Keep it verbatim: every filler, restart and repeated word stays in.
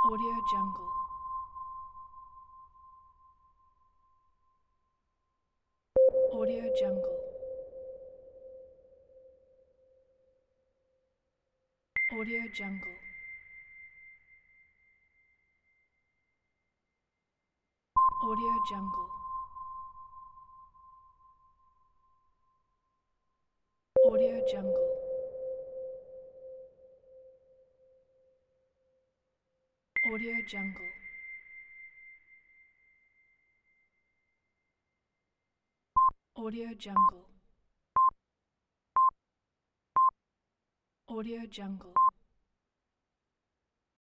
Audio Jungle. Audio Jungle. Audio Jungle. Audio Jungle. Audio Jungle. Audio Jungle. Audio Jungle. Audio Jungle.